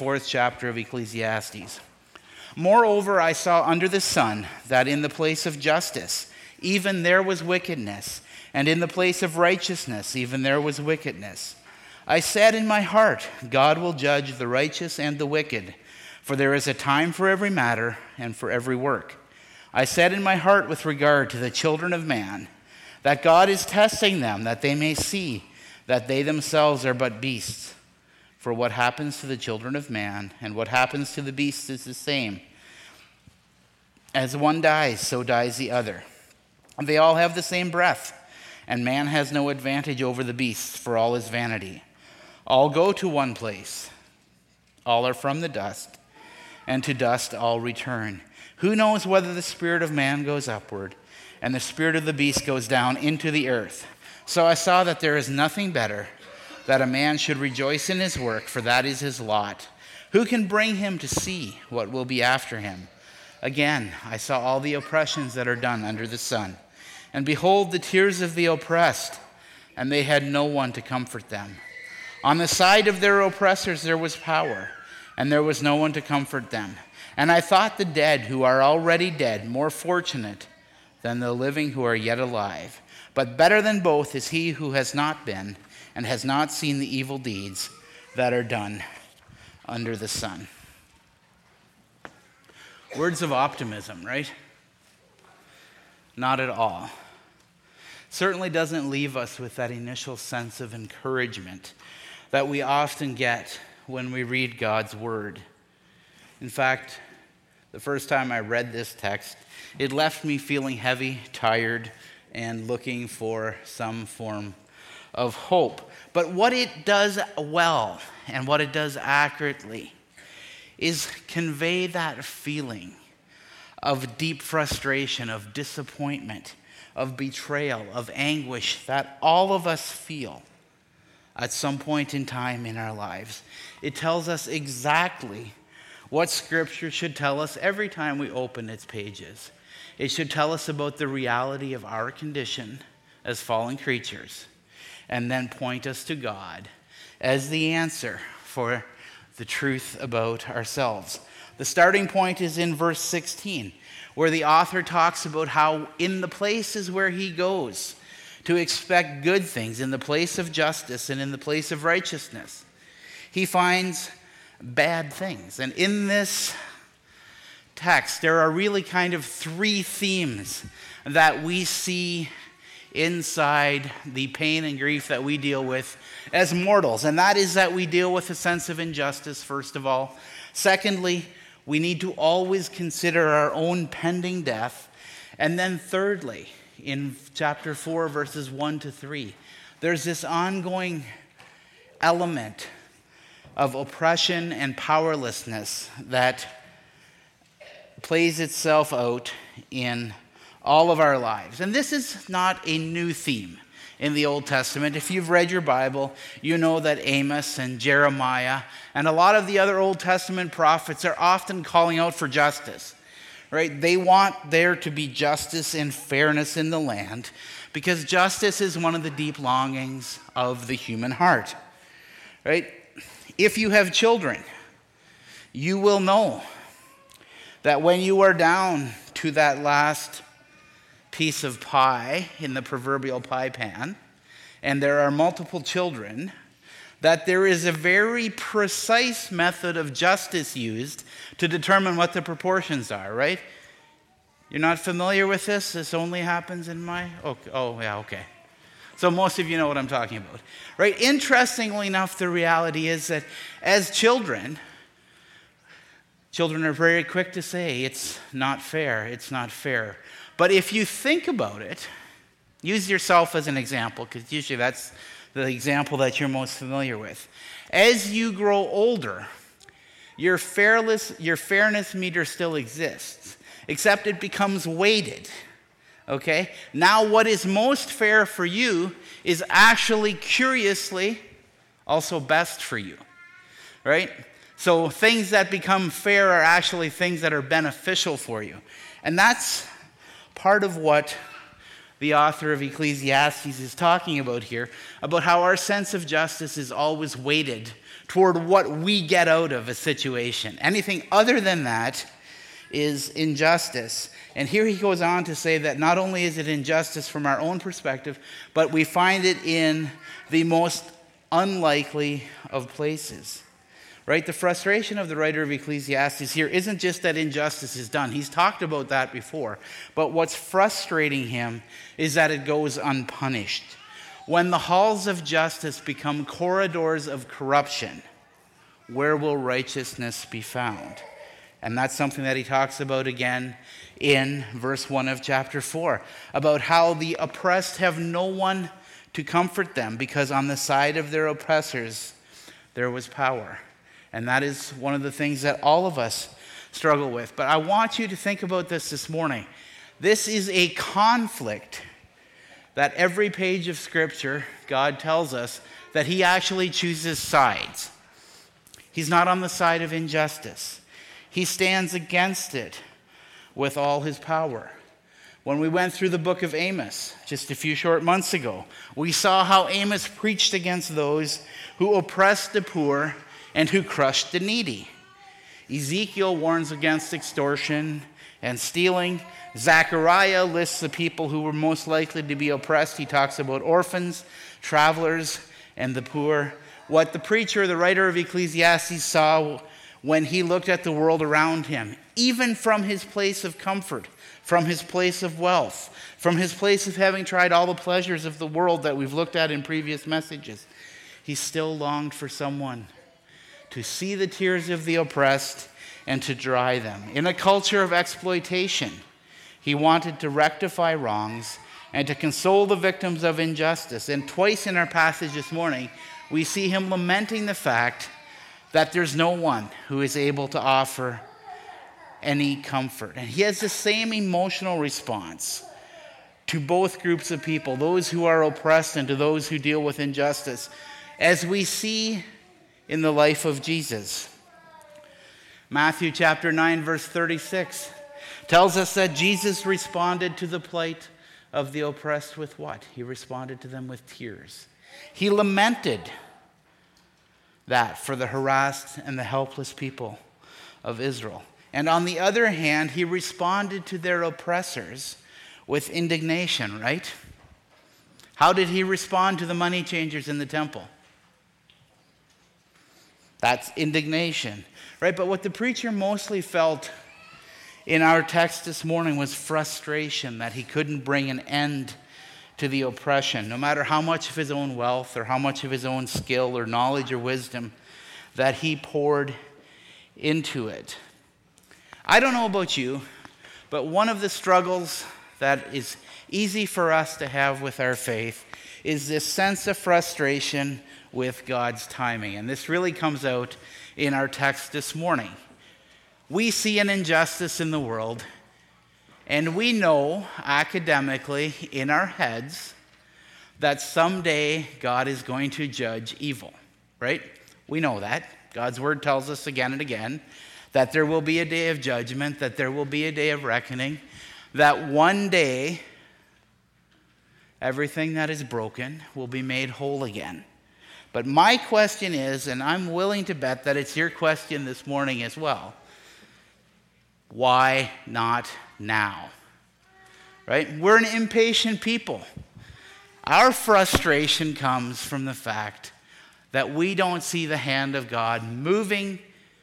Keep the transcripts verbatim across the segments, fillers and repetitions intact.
fourth chapter of Ecclesiastes. Moreover, I saw under the sun that in the place of justice, even there was wickedness, and in the place of righteousness, even there was wickedness. I said in my heart, God will judge the righteous and the wicked, for there is a time for every matter and for every work. I said in my heart with regard to the children of man, that God is testing them, that they may see that they themselves are but beasts. For what happens to the children of man and what happens to the beasts is the same. As one dies, so dies the other. They all have the same breath, and man has no advantage over the beasts, for all is vanity. All go to one place. All are from the dust, and to dust all return. Who knows whether the spirit of man goes upward, and the spirit of the beast goes down into the earth? So I saw that there is nothing better, that a man should rejoice in his work, for that is his lot. Who can bring him to see what will be after him? Again, I saw all the oppressions that are done under the sun. And behold, the tears of the oppressed, and they had no one to comfort them. On the side of their oppressors there was power, and there was no one to comfort them. And I thought the dead who are already dead more fortunate than the living who are yet alive. But better than both is he who has not been, and has not seen the evil deeds that are done under the sun. Words of optimism, right? Not at all. Certainly doesn't leave us with that initial sense of encouragement that we often get when we read God's word. In fact, the first time I read this text, it left me feeling heavy, tired, and looking for some form of hope. But what it does well and what it does accurately is convey that feeling of deep frustration, of disappointment, of betrayal, of anguish that all of us feel at some point in time in our lives. It tells us exactly what Scripture should tell us every time we open its pages. It should tell us about the reality of our condition as fallen creatures, and then point us to God as the answer for the truth about ourselves. The starting point is in verse sixteen, where the author talks about how in the places where he goes to expect good things, in the place of justice and in the place of righteousness, he finds bad things. And in this text, there are really kind of three themes that we see inside the pain and grief that we deal with as mortals. And that is that we deal with a sense of injustice, first of all. Secondly, we need to always consider our own pending death. And then thirdly, in chapter four, verses one to three, there's this ongoing element of oppression and powerlessness that plays itself out in all of our lives. And this is not a new theme in the Old Testament. If you've read your Bible, you know that Amos and Jeremiah and a lot of the other Old Testament prophets are often calling out for justice, right? They want there to be justice and fairness in the land because justice is one of the deep longings of the human heart, right? If you have children, you will know that when you are down to that last piece of pie in the proverbial pie pan, and there are multiple children, that there is a very precise method of justice used to determine what the proportions are, right? You're not familiar with this? This only happens in my... Oh, oh yeah, okay. So most of you know what I'm talking about, right? Interestingly enough, the reality is that as children, children are very quick to say, it's not fair, it's not fair. But if you think about it, use yourself as an example, because usually that's the example that you're most familiar with. As you grow older, your fairness, your fairness meter still exists, except it becomes weighted. Okay? Now what is most fair for you is actually, curiously, also best for you. Right? So things that become fair are actually things that are beneficial for you. And that's part of what the author of Ecclesiastes, is talking about here, about how our sense of justice is always weighted toward what we get out of a situation. Anything other than that is injustice. And here he goes on to say that not only is it injustice from our own perspective, but we find it in the most unlikely of places. Right? The frustration of the writer of Ecclesiastes here isn't just that injustice is done. He's talked about that before. But what's frustrating him is that it goes unpunished. When the halls of justice become corridors of corruption, where will righteousness be found? And that's something that he talks about again in verse one of chapter four, about how the oppressed have no one to comfort them, because on the side of their oppressors there was power. And that is one of the things that all of us struggle with. But I want you to think about this this morning. This is a conflict that every page of Scripture, God tells us that he actually chooses sides. He's not on the side of injustice. He stands against it with all his power. When we went through the book of Amos just a few short months ago, we saw how Amos preached against those who oppressed the poor and who crushed the needy. Ezekiel warns against extortion and stealing. Zechariah lists the people who were most likely to be oppressed. He talks about orphans, travelers, and the poor. What the preacher, the writer of Ecclesiastes, saw when he looked at the world around him, even from his place of comfort, from his place of wealth, from his place of having tried all the pleasures of the world that we've looked at in previous messages, he still longed for someone to see the tears of the oppressed and to dry them. In a culture of exploitation, he wanted to rectify wrongs and to console the victims of injustice. And twice in our passage this morning, we see him lamenting the fact that there's no one who is able to offer any comfort. And he has the same emotional response to both groups of people, those who are oppressed and to those who deal with injustice, as we see in the life of Jesus. Matthew chapter nine, verse thirty-six tells us that Jesus responded to the plight of the oppressed with what? He responded to them with tears. He lamented that for the harassed and the helpless people of Israel. And on the other hand, he responded to their oppressors with indignation, right? How did he respond to the money changers in the temple? That's indignation, right? But what the preacher mostly felt in our text this morning was frustration that he couldn't bring an end to the oppression, no matter how much of his own wealth or how much of his own skill or knowledge or wisdom that he poured into it. I don't know about you, but one of the struggles that is easy for us to have with our faith is this sense of frustration with God's timing. And this really comes out in our text this morning. We see an injustice in the world, and we know academically in our heads that someday God is going to judge evil, right? We know that. God's word tells us again and again that there will be a day of judgment, that there will be a day of reckoning, that one day everything that is broken will be made whole again. But my question is, and I'm willing to bet that it's your question this morning as well, why not now? Right? We're an impatient people. Our frustration comes from the fact that we don't see the hand of God moving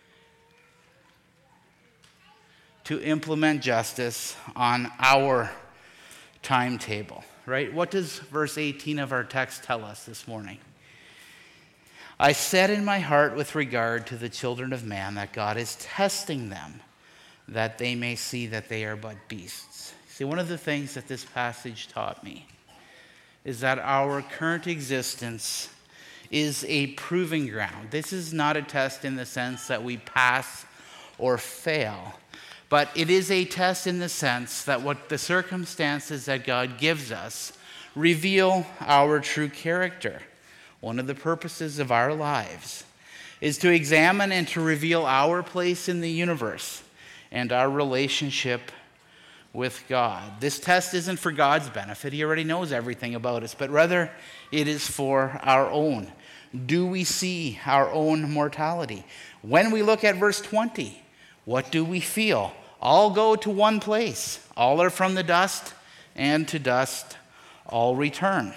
to implement justice on our timetable. Right? What does verse eighteen of our text tell us this morning? I said in my heart with regard to the children of man that God is testing them, that they may see that they are but beasts. See, one of the things that this passage taught me is that our current existence is a proving ground. This is not a test in the sense that we pass or fail, but it is a test in the sense that what the circumstances that God gives us reveal our true character. One of the purposes of our lives is to examine and to reveal our place in the universe and our relationship with God. This test isn't for God's benefit. He already knows everything about us, but rather it is for our own. Do we see our own mortality? When we look at verse twenty, what do we feel? All go to one place. All are from the dust, and to dust all return.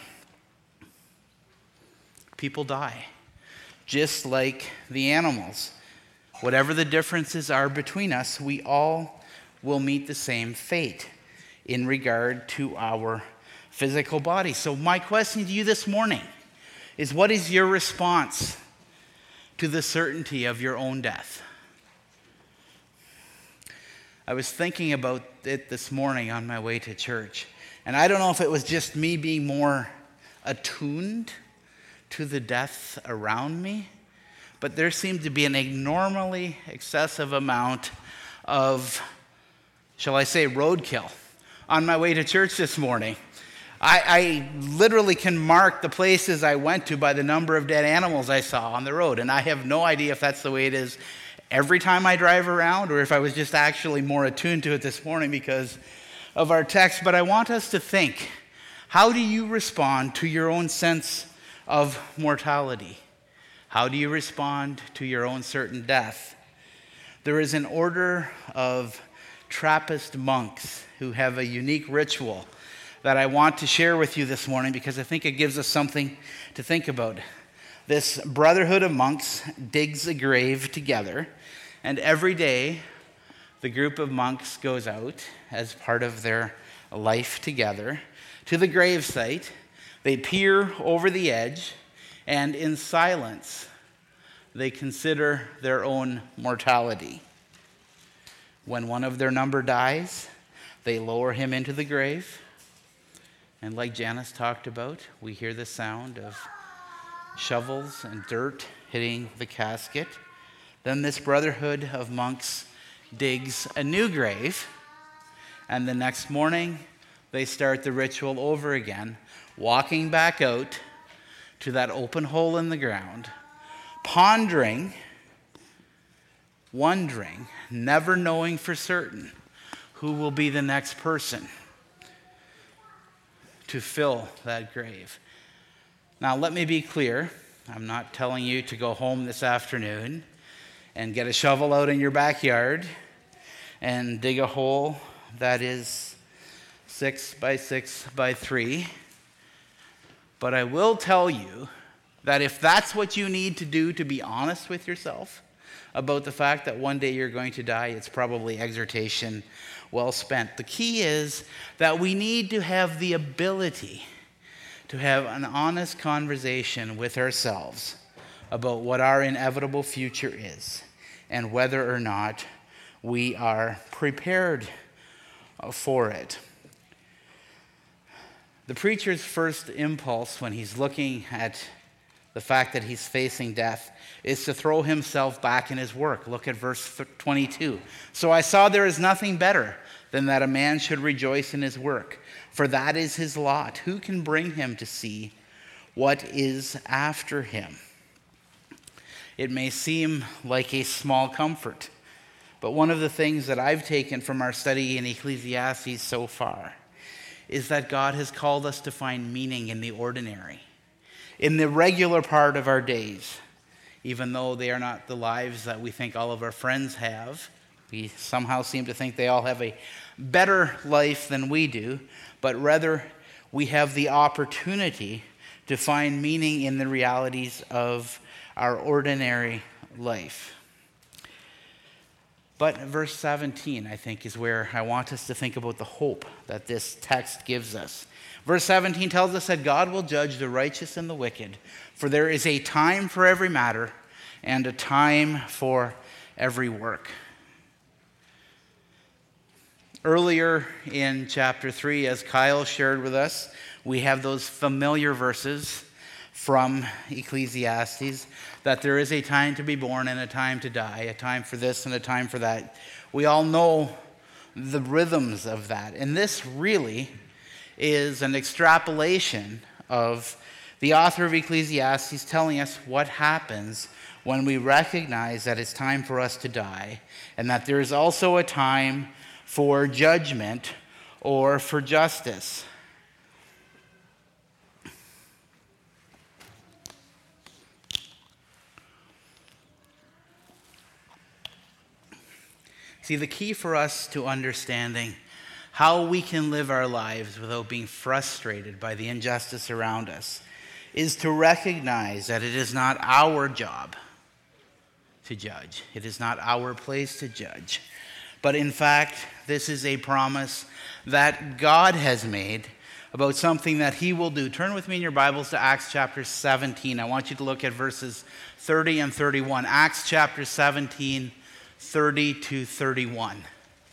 People die, just like the animals. Whatever the differences are between us, we all will meet the same fate in regard to our physical body. So my question to you this morning is, what is your response to the certainty of your own death? I was thinking about it this morning on my way to church, and I don't know if it was just me being more attuned to the death around me, but there seemed to be an abnormally excessive amount of, shall I say, roadkill on my way to church this morning. I, I literally can mark the places I went to by the number of dead animals I saw on the road, and I have no idea if that's the way it is every time I drive around or if I was just actually more attuned to it this morning because of our text. But I want us to think, how do you respond to your own sense of mortality? How do you respond to your own certain death? There is an order of Trappist monks who have a unique ritual that I want to share with you this morning because I think it gives us something to think about. This brotherhood of monks digs a grave together, and every day the group of monks goes out as part of their life together to the grave site. They peer over the edge, and in silence, they consider their own mortality. When one of their number dies, they lower him into the grave. And like Janice talked about, we hear the sound of shovels and dirt hitting the casket. Then this brotherhood of monks digs a new grave. And the next morning, they start the ritual over again, walking back out to that open hole in the ground, pondering, wondering, never knowing for certain who will be the next person to fill that grave. Now, let me be clear. I'm not telling you to go home this afternoon and get a shovel out in your backyard and dig a hole that is six by six by three. But I will tell you that if that's what you need to do to be honest with yourself about the fact that one day you're going to die, it's probably exhortation well spent. The key is that we need to have the ability to have an honest conversation with ourselves about what our inevitable future is and whether or not we are prepared for it. The preacher's first impulse when he's looking at the fact that he's facing death is to throw himself back in his work. Look at verse twenty-two. So I saw there is nothing better than that a man should rejoice in his work, for that is his lot. Who can bring him to see what is after him? It may seem like a small comfort, but one of the things that I've taken from our study in Ecclesiastes so far is that God has called us to find meaning in the ordinary, in the regular part of our days, even though they are not the lives that we think all of our friends have. We somehow seem to think they all have a better life than we do, but rather we have the opportunity to find meaning in the realities of our ordinary life. But verse seventeen, I think, is where I want us to think about the hope that this text gives us. Verse seventeen tells us that God will judge the righteous and the wicked, for there is a time for every matter and a time for every work. Earlier in chapter three, as Kyle shared with us, we have those familiar verses from Ecclesiastes that there is a time to be born and a time to die, a time for this and a time for that. We all know the rhythms of that. And this really is an extrapolation of the author of Ecclesiastes telling us what happens when we recognize that it's time for us to die and that there is also a time for judgment or for justice. See, the key for us to understanding how we can live our lives without being frustrated by the injustice around us is to recognize that it is not our job to judge. It is not our place to judge. But in fact, this is a promise that God has made about something that he will do. Turn with me in your Bibles to Acts chapter seventeen. I want you to look at verses thirty and thirty-one. Acts chapter seventeen, thirty to thirty-one.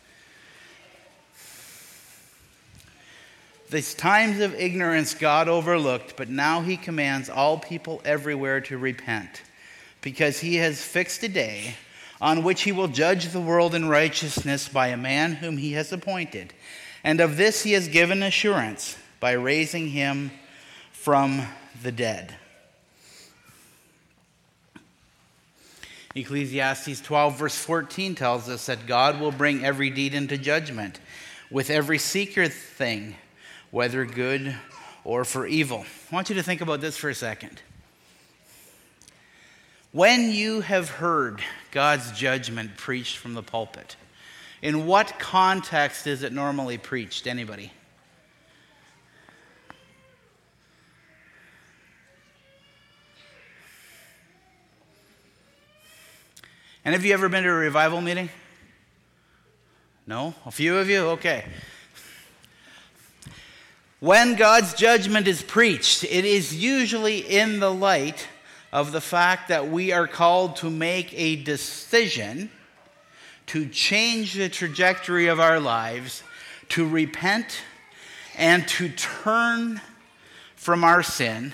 These times of ignorance God overlooked, but now he commands all people everywhere to repent, because he has fixed a day on which he will judge the world in righteousness by a man whom he has appointed. And of this he has given assurance by raising him from the dead. Ecclesiastes twelve verse fourteen tells us that God will bring every deed into judgment with every secret thing, whether good or for evil. I want you to think about this for a second. When you have heard God's judgment preached from the pulpit, in what context is it normally preached? Anybody? And have you ever been to a revival meeting? No? A few of you? Okay. When God's judgment is preached, it is usually in the light of the fact that we are called to make a decision to change the trajectory of our lives, to repent, and to turn from our sin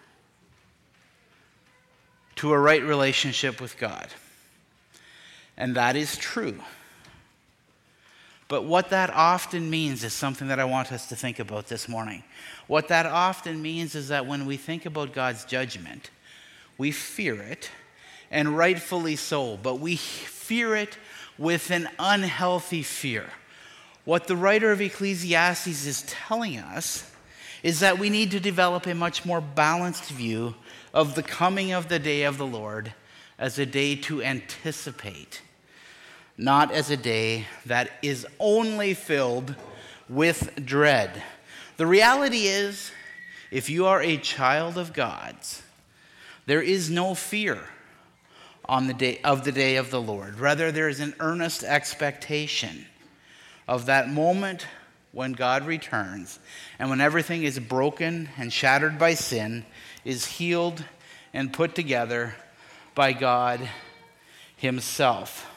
to a right relationship with God. And that is true. But what that often means is something that I want us to think about this morning. What that often means is that when we think about God's judgment, we fear it, and rightfully so, but we fear it with an unhealthy fear. What the writer of Ecclesiastes is telling us is that we need to develop a much more balanced view of the coming of the day of the Lord as a day to anticipate, not as a day that is only filled with dread. The reality is, if you are a child of God's, there is no fear on the day of the day of the Lord. Rather, there is an earnest expectation of that moment when God returns and when everything is broken and shattered by sin, is healed and put together by God himself.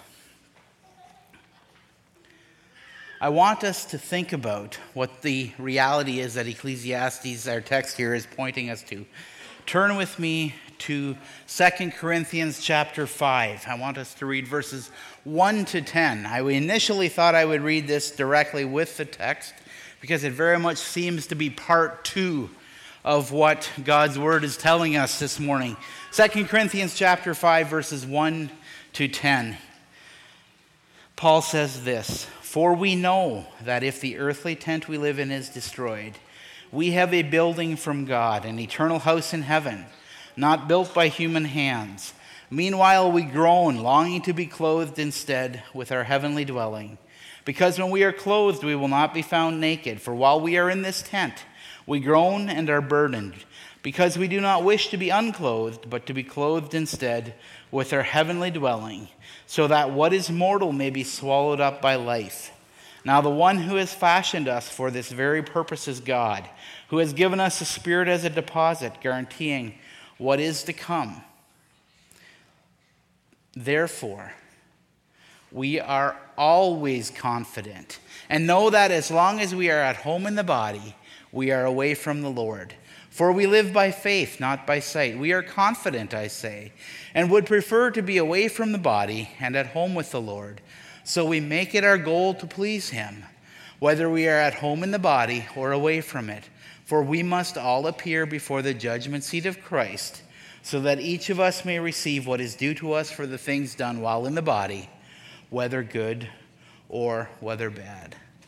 I want us to think about what the reality is that Ecclesiastes, our text here, is pointing us to. Turn with me to Second Corinthians chapter five. I want us to read verses one to ten. I initially thought I would read this directly with the text because it very much seems to be part two of what God's word is telling us this morning. Second Corinthians chapter five, verses one to ten. Paul says this: "For we know that if the earthly tent we live in is destroyed, we have a building from God, an eternal house in heaven, not built by human hands. Meanwhile we groan, longing to be clothed instead with our heavenly dwelling. Because when we are clothed, we will not be found naked. For while we are in this tent, we groan and are burdened, because we do not wish to be unclothed, but to be clothed instead with our heavenly dwelling, so that what is mortal may be swallowed up by life. Now the one who has fashioned us for this very purpose is God, who has given us the Spirit as a deposit, guaranteeing what is to come. Therefore, we are always confident and know that as long as we are at home in the body, we are away from the Lord. For we live by faith, not by sight. We are confident, I say, and would prefer to be away from the body and at home with the Lord. So we make it our goal to please him, whether we are at home in the body or away from it. For we must all appear before the judgment seat of Christ, so that each of us may receive what is due to us for the things done while in the body, whether good or whether bad."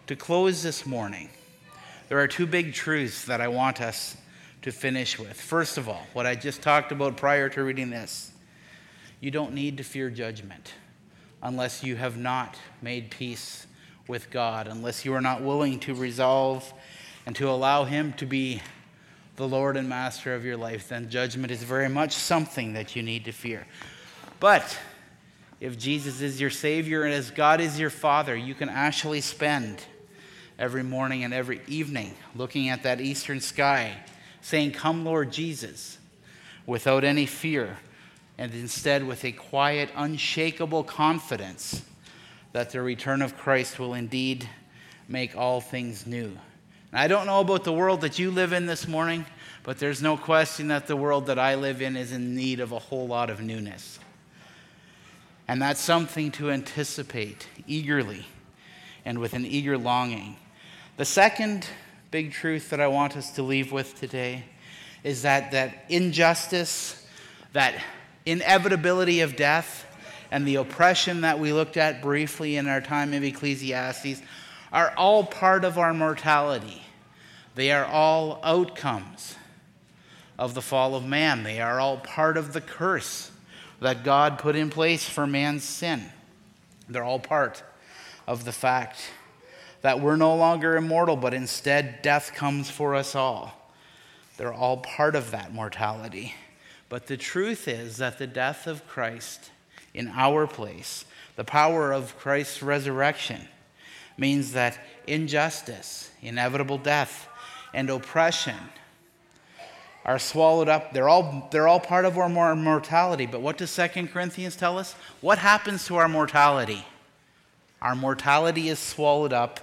To close this morning, there are two big truths that I want us to finish with. First of all, what I just talked about prior to reading this. You don't need to fear judgment unless you have not made peace with God, unless you are not willing to resolve and to allow him to be the Lord and Master of your life. Then judgment is very much something that you need to fear. But if Jesus is your Savior and as God is your Father, you can actually spend every morning and every evening looking at that eastern sky, saying, "Come, Lord Jesus," without any fear, and instead with a quiet, unshakable confidence that the return of Christ will indeed make all things new. And I don't know about the world that you live in this morning, but there's no question that the world that I live in is in need of a whole lot of newness. And that's something to anticipate eagerly and with an eager longing. The second big truth that I want us to leave with today is that that injustice, that inevitability of death, and the oppression that we looked at briefly in our time of Ecclesiastes are all part of our mortality. They are all outcomes of the fall of man. They are all part of the curse that God put in place for man's sin. They're all part of the fact that we're no longer immortal, but instead death comes for us all. They're all part of that mortality. But the truth is that the death of Christ in our place, the power of Christ's resurrection, means that injustice, inevitable death, and oppression are swallowed up. They're all, they're all part of our mortality. But what does Second Corinthians tell us? What happens to our mortality? Our mortality is swallowed up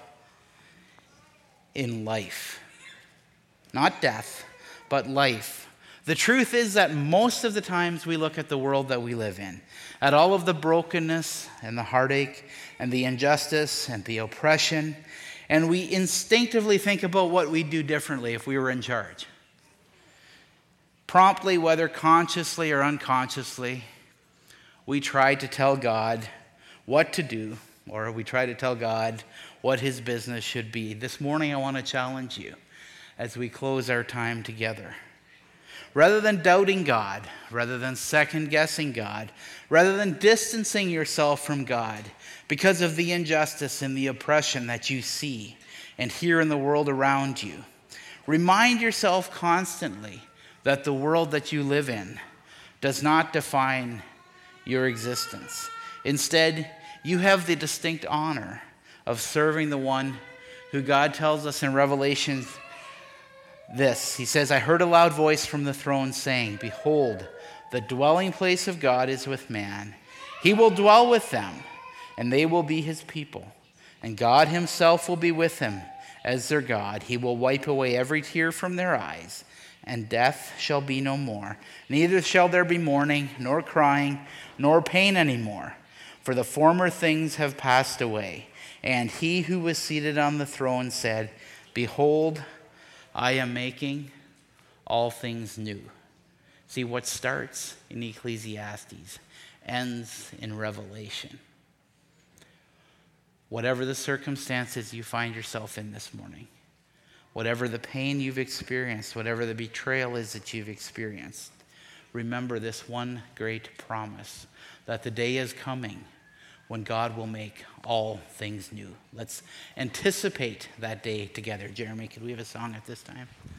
in life. Not death, but life. The truth is that most of the times we look at the world that we live in, at all of the brokenness and the heartache and the injustice and the oppression, and we instinctively think about what we'd do differently if we were in charge. Promptly, whether consciously or unconsciously, we try to tell God what to do, or we try to tell God what his business should be. This morning I want to challenge you as we close our time together. Rather than doubting God, rather than second-guessing God, rather than distancing yourself from God because of the injustice and the oppression that you see and hear in the world around you, remind yourself constantly that the world that you live in does not define your existence. Instead, you have the distinct honor of serving the one who God tells us in Revelation this. He says, "I heard a loud voice from the throne saying, 'Behold, the dwelling place of God is with man. He will dwell with them, and they will be his people. And God himself will be with them as their God. He will wipe away every tear from their eyes, and death shall be no more. Neither shall there be mourning, nor crying, nor pain anymore, for the former things have passed away.' And he who was seated on the throne said, 'Behold, I am making all things new.'" See, what starts in Ecclesiastes ends in Revelation. Whatever the circumstances you find yourself in this morning, whatever the pain you've experienced, whatever the betrayal is that you've experienced, remember this one great promise, that the day is coming when God will make all things new. Let's anticipate that day together. Jeremy, could we have a song at this time?